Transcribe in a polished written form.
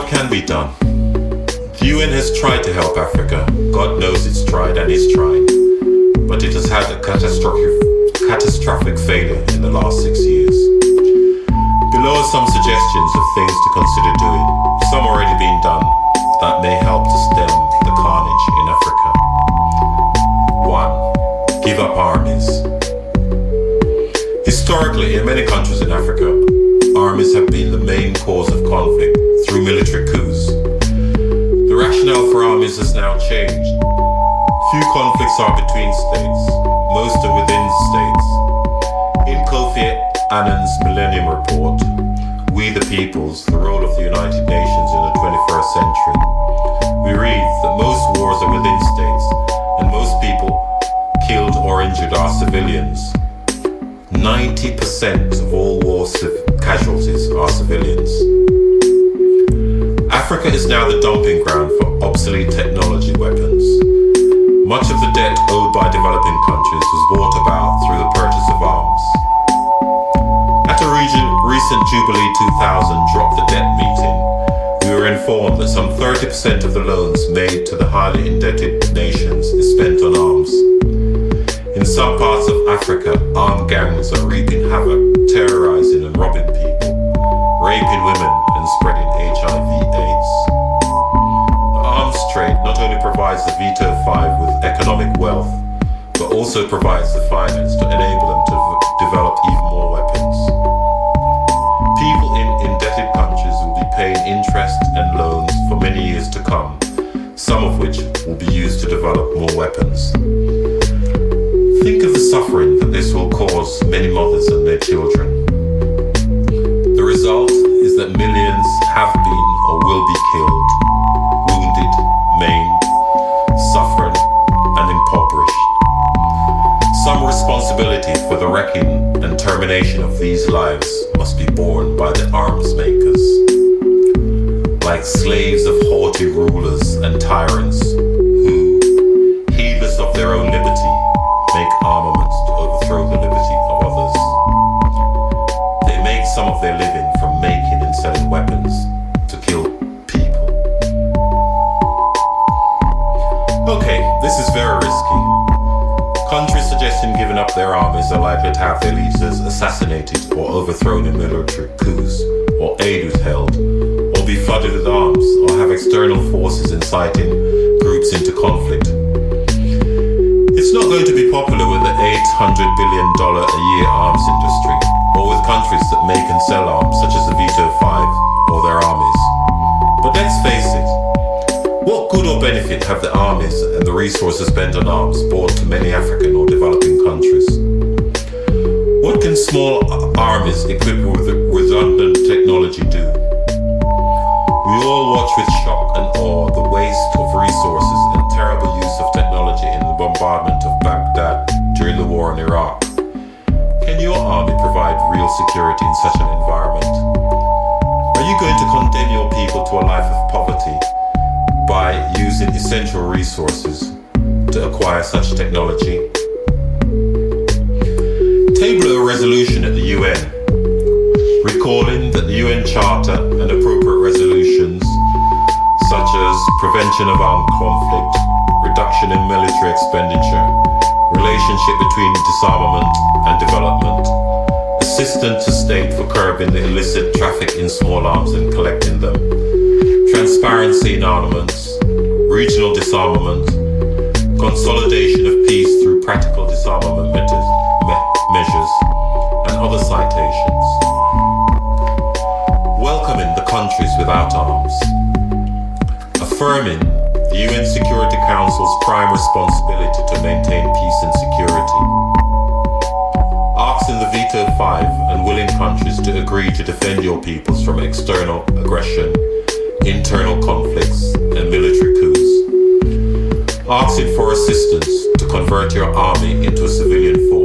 what can be done? The UN has tried to help Africa. God knows it's tried and is trying. But it has had a catastrophic failure in the last 6 years. Below are some suggestions of things to consider doing, some already being done, that may help to stem the carnage in Africa. 1. Give up armies. Historically, in many countries in Africa, armies have been the main cause of conflict through military coups. The rationale for armies has now changed. Few conflicts are between states, most are within states. In Kofi Annan's Millennium Report, We the Peoples, the role of the United Nations in the 21st century, we read that most wars are within states, and most people killed or injured are civilians. 90% of all war casualties are civilians. Africa is now the dumping ground for obsolete technology weapons. Much of the debt owed by developing countries was brought about through the purchase of arms. At a recent Jubilee 2000 Drop the Debt meeting, we were informed that some 30% of the loans made to the highly indebted nations is spent on arms. In some parts of Africa, armed gangs are wreaking havoc, terrorizing and robbing people, raping women and spreading HIV/AIDS. The arms trade not only provides the Veto 5 with economic wealth, but also provides the finance to enable them to develop even more weapons. People in indebted countries will be paying interest and loans for many years to come, some of which will be used to develop more weapons. Think of the suffering that this will cause many mothers and their children. The result is that millions have been or will be killed, wounded, maimed, suffering, and impoverished. Some responsibility for the wrecking and termination of these lives must be borne by the arms makers. Like slaves of haughty rulers and tyrants who, heedless of their own liberty, make armaments to overthrow the liberty of others. They make some of their living from making and selling weapons to kill people. Okay, this is very risky. Countries suggesting giving up their armies are likely to have their leaders assassinated or overthrown in military coups, or aid withheld, or be flooded with arms, or have external forces inciting groups into conflict. It's not going to be popular with the $800 billion a year arms industry, or with countries that make and sell arms, such as the Veto 5 or their armies. But let's face it, what good or benefit have the armies and the resources spent on arms brought to many African or developing countries? What can small armies equipped with redundant technology do? We all watch with shock and awe the waste of resources and terrible use of technology in the bombardment of Baghdad during the war in Iraq. Can your army provide real security in such an environment? Are you going to condemn your people to a life of poverty by using essential resources to acquire such technology? Table a resolution at the UN, recalling that the UN Charter and appropriate resolutions such as prevention of armed conflict, reduction in military expenditure, relationship between disarmament and development, assistance to state for curbing the illicit traffic in small arms and collecting them, transparency in armaments, regional disarmament, consolidation of peace through practical disarmament measures, and other citations. Welcoming the countries without arms. Affirming the UN Security Council's prime responsibility to maintain peace and security. Asking the Veto 5 and willing countries to agree to defend your peoples from external aggression, internal conflicts, and military coups. Asking for assistance to convert your army into a civilian force.